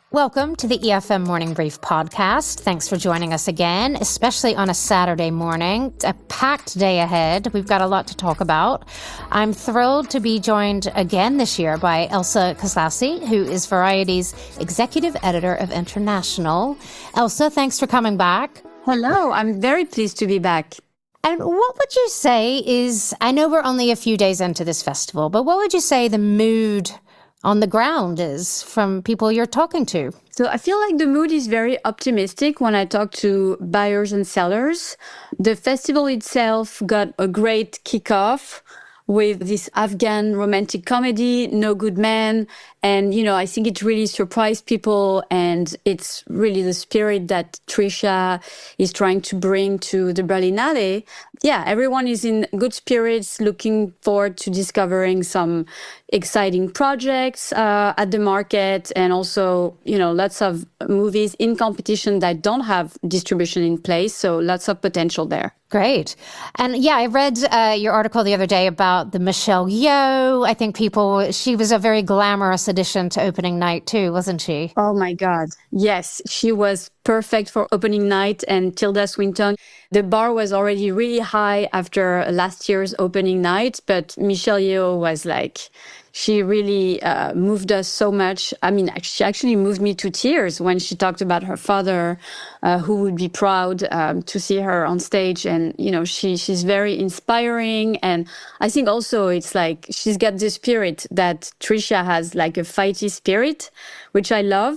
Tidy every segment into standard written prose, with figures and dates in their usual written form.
Welcome to the EFM Morning Brief podcast. Thanks for joining us again, especially on a Saturday morning. It's a packed day ahead. We've got a lot to talk about. I'm thrilled to be joined again this year by Elsa Keslasi, who is Variety's executive editor of International. Elsa, thanks for coming back. Hello, I'm very pleased to be back. And what would you say is, I know we're only a few days into this festival, but what would you say the mood on the ground is from people you're talking to? So I feel like the mood is very optimistic when I talk to buyers and sellers. The festival itself got a great kickoff with this Afghan romantic comedy, No Good Man. And, I think it really surprised people. And it's really the spirit that Trisha is trying to bring to the Berlinale. Yeah, everyone is in good spirits, looking forward to discovering some exciting projects at the market. And also, lots of movies in competition that don't have distribution in place. So lots of potential there. Great. And yeah, I read your article the other day about the Michelle Yeoh. I think she was a very glamorous addition to opening night too, wasn't she? Oh my God. Yes, she was perfect for opening night. And Tilda Swinton, the bar was already really high after last year's opening night. But Michelle Yeoh was she really moved us so much. I mean, she actually moved me to tears when she talked about her father, who would be proud to see her on stage. And, she's very inspiring. And I think also it's she's got the spirit that Trisha has, like a fighty spirit, which I love.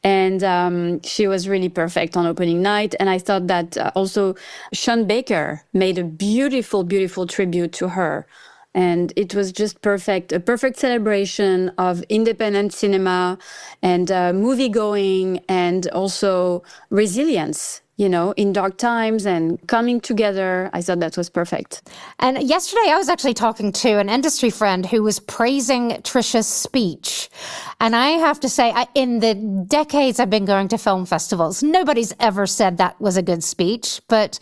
And she was really perfect on opening night. And I thought that also Sean Baker made a beautiful, beautiful tribute to her. And it was just perfect, a perfect celebration of independent cinema and movie going and also resilience, in dark times and coming together. I thought that was perfect. And yesterday I was actually talking to an industry friend who was praising Trisha's speech. And I have to say, in the decades I've been going to film festivals, nobody's ever said that was a good speech. But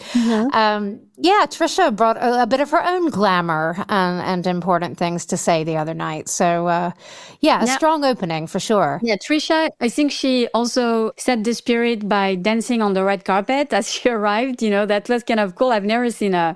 Trisha brought a bit of her own glamour and important things to say the other night. So, a strong opening for sure. Yeah, Trisha, I think she also set the spirit by dancing on the red carpet as she arrived. That was kind of cool. I've never seen a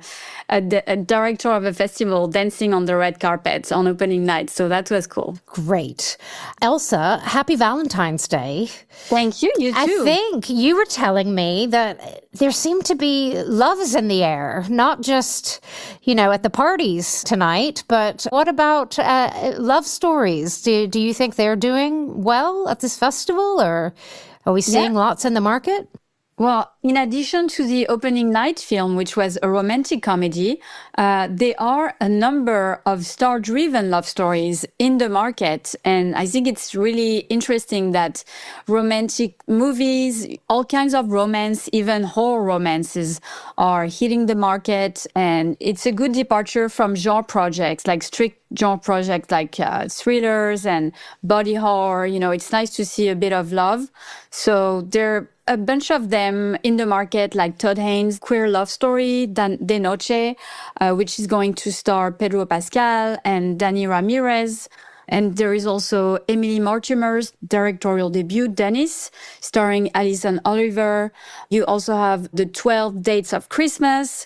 director of a festival dancing on the red carpet on opening night. So that was cool. Great. Elsa, happy Valentine's Day. Thank you. You too. I think you were telling me that there seemed to be loves in the air, not just, at the parties tonight, but what about love stories? Do you think they're doing well at this festival, or are we seeing lots in the market? Well, in addition to the opening night film, which was a romantic comedy, there are a number of star-driven love stories in the market. And I think it's really interesting that romantic movies, all kinds of romance, even horror romances, are hitting the market. And it's a good departure from genre projects, like strict genre projects like thrillers and body horror. It's nice to see a bit of love. So there are a bunch of them in the market, like Todd Haynes' queer love story, De Noche, which is going to star Pedro Pascal and Danny Ramirez. And there is also Emily Mortimer's directorial debut, Dennis, starring Alison Oliver. You also have The 12 Dates of Christmas,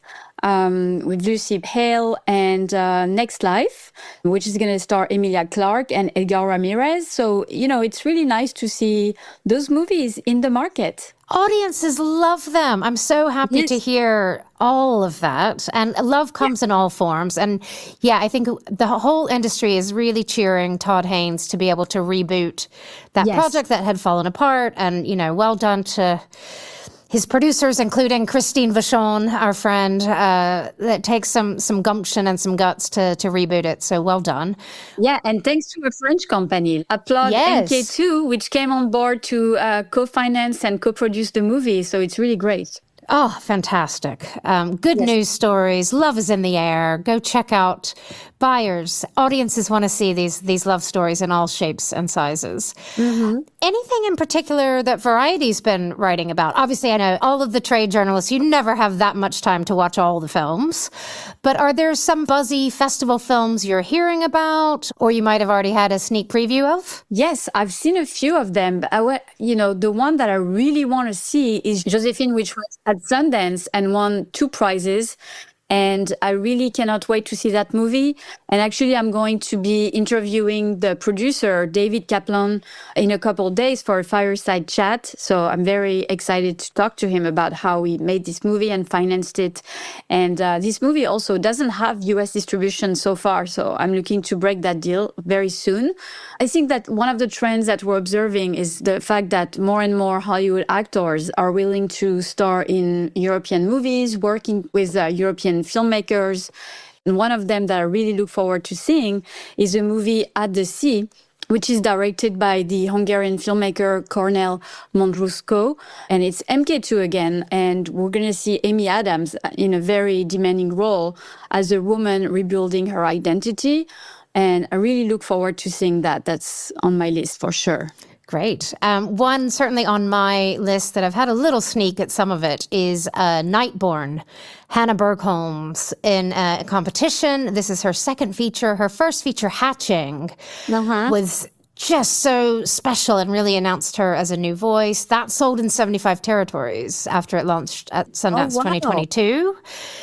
with Lucy Hale, and Next Life, which is going to star Emilia Clarke and Edgar Ramirez. So, it's really nice to see those movies in the market. Audiences love them. I'm so happy to hear all of that. And love comes in all forms. And I think the whole industry is really cheering Todd Haynes to be able to reboot that project that had fallen apart. And, well done to his producers, including Christine Vachon, our friend, that takes some gumption and some guts to reboot it. So well done. Yeah, and thanks to a French company, Applaud MK2, which came on board to co-finance and co-produce the movie. So it's really great. Oh, fantastic. Good news stories. Love is in the air. Go check out buyers, audiences want to see these love stories in all shapes and sizes. Anything in particular that Variety's been writing about? Obviously, I know all of the trade journalists, you never have that much time to watch all the films. But are there some buzzy festival films you're hearing about, or you might have already had a sneak preview of? Yes, I've seen a few of them. But the one that I really want to see is Josephine, which was at Sundance and won 2 prizes. And I really cannot wait to see that movie. And actually, I'm going to be interviewing the producer, David Kaplan, in a couple of days for a fireside chat. So I'm very excited to talk to him about how he made this movie and financed it. And this movie also doesn't have US distribution so far. So I'm looking to break that deal very soon. I think that one of the trends that we're observing is the fact that more and more Hollywood actors are willing to star in European movies, working with European filmmakers. And one of them that I really look forward to seeing is a movie At the Sea, which is directed by the Hungarian filmmaker Cornel Mondruszko. And it's MK2 again. And we're going to see Amy Adams in a very demanding role as a woman rebuilding her identity. And I really look forward to seeing that. That's on my list for sure. Great. One certainly on my list that I've had a little sneak at some of it is Nightborn, Hannah Bergholm's in a competition. This is her second feature. Her first feature, Hatching, was just so special and really announced her as a new voice. That sold in 75 territories after it launched at Sundance 2022.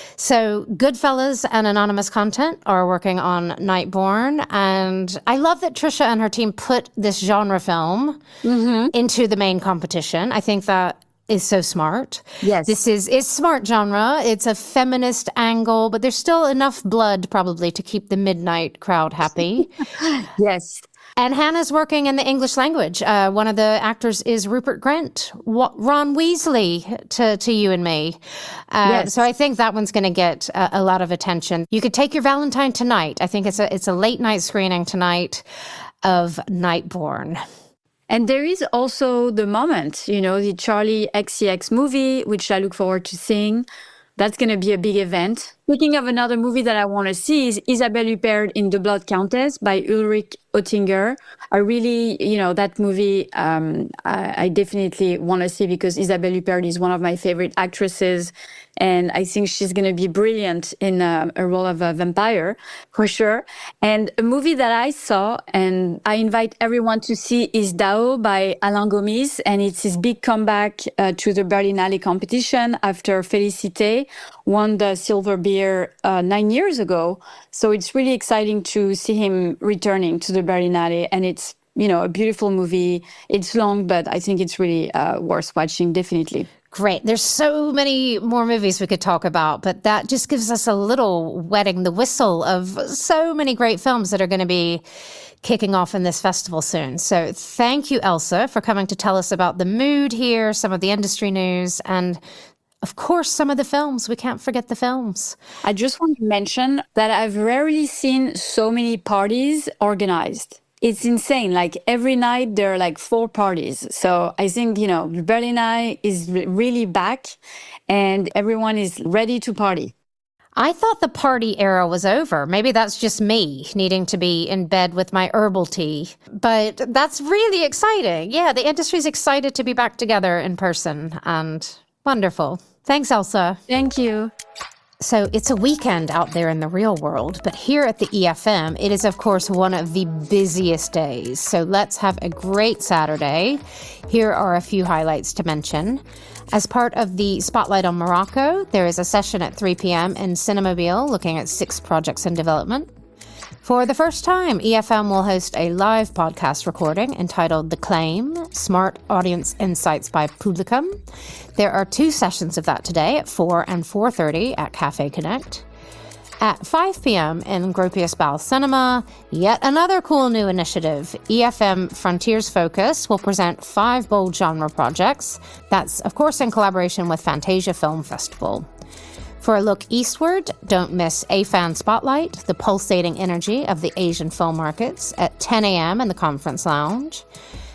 So Goodfellas and Anonymous Content are working on Nightborn. And I love that Trisha and her team put this genre film into the main competition. I think that is so smart. Yes. It's smart genre. It's a feminist angle, but there's still enough blood probably to keep the midnight crowd happy. Yes. And Hannah's working in the English language. One of the actors is Rupert Grint, Ron Weasley to you and me. Yes. So I think that one's going to get a lot of attention. You could take your Valentine tonight. I think it's a late night screening tonight of Nightborn. And there is also The Moment, the Charlie XCX movie, which I look forward to seeing. That's going to be a big event. Speaking of another movie that I want to see is Isabelle Huppert in The Blood Countess by Ulrich Oettinger. I really, that movie, I definitely want to see because Isabelle Huppert is one of my favorite actresses. And I think she's going to be brilliant in a role of a vampire, for sure. And a movie that I saw, and I invite everyone to see, is Dao by Alain Gomis. And it's his big comeback to the Berlinale competition after Félicité won the Silver Bear 9 years ago. So it's really exciting to see him returning to the Berlinale. And it's, a beautiful movie. It's long, but I think it's really worth watching, definitely. Great. There's so many more movies we could talk about, but that just gives us a little wetting the whistle of so many great films that are going to be kicking off in this festival soon. So thank you, Elsa, for coming to tell us about the mood here, some of the industry news, and of course, some of the films. We can't forget the films. I just want to mention that I've rarely seen so many parties organized. It's insane. Like every night there are like 4 parties. So I think, Berlinale is really back and everyone is ready to party. I thought the party era was over. Maybe that's just me needing to be in bed with my herbal tea. But that's really exciting. Yeah, the industry's excited to be back together in person and wonderful. Thanks, Elsa. Thank you. So it's a weekend out there in the real world, but here at the EFM, it is, of course, one of the busiest days. So let's have a great Saturday. Here are a few highlights to mention. As part of the Spotlight on Morocco, there is a session at 3 p.m. in Cinemobile looking at 6 projects in development. For the first time, EFM will host a live podcast recording entitled The Claim, Smart Audience Insights by Publicum. There are 2 sessions of that today at 4 and 4:30 at Cafe Connect. At 5 p.m. in Gropius Bal Cinema, yet another cool new initiative. EFM Frontiers Focus will present 5 bold genre projects. That's, of course, in collaboration with Fantasia Film Festival. For a look eastward, don't miss AFAN Spotlight, the pulsating energy of the Asian film markets, at 10 a.m. in the Conference Lounge.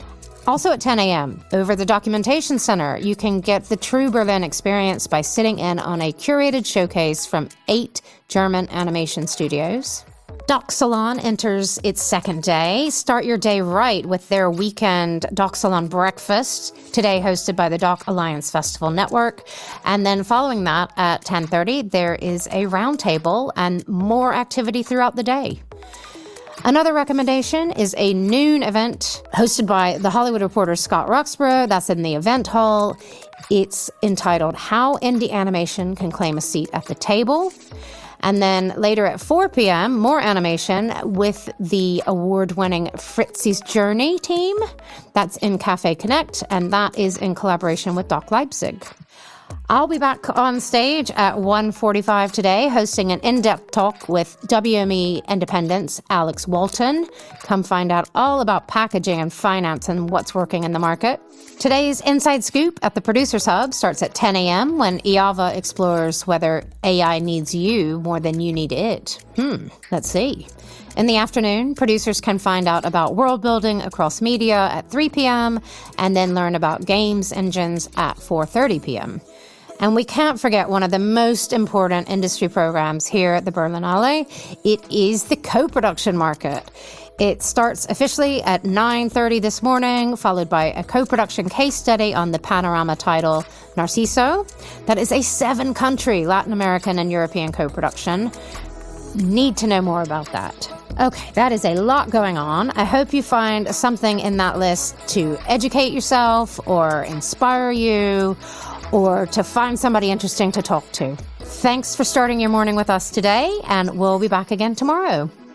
Also at 10 a.m., over the Documentation Center, you can get the true Berlin experience by sitting in on a curated showcase from 8 German animation studios. Doc Salon enters its second day. Start your day right with their weekend Doc Salon breakfast, today hosted by the Doc Alliance Festival Network. And then following that at 10:30, there is a roundtable and more activity throughout the day. Another recommendation is a noon event hosted by The Hollywood Reporter Scott Roxborough. That's in the event hall. It's entitled How Indie Animation Can Claim a Seat at the Table. And then later at 4 p.m., more animation with the award-winning Fritzi's Journey team. That's in Cafe Connect, and that is in collaboration with Doc Leipzig. I'll be back on stage at 1:45 today, hosting an in-depth talk with WME Independent's Alex Walton. Come find out all about packaging and finance and what's working in the market. Today's Inside Scoop at the Producers Hub starts at 10 a.m. when Iava explores whether AI needs you more than you need it. Let's see. In the afternoon, producers can find out about world building across media at 3 p.m. and then learn about games engines at 4:30 p.m. And we can't forget one of the most important industry programs here at the Berlinale. It is the co-production market. It starts officially at 9:30 this morning, followed by a co-production case study on the Panorama title Narciso. That is a 7-country Latin American and European co-production. Need to know more about that. Okay, that is a lot going on. I hope you find something in that list to educate yourself or inspire you or to find somebody interesting to talk to. Thanks for starting your morning with us today, and we'll be back again tomorrow.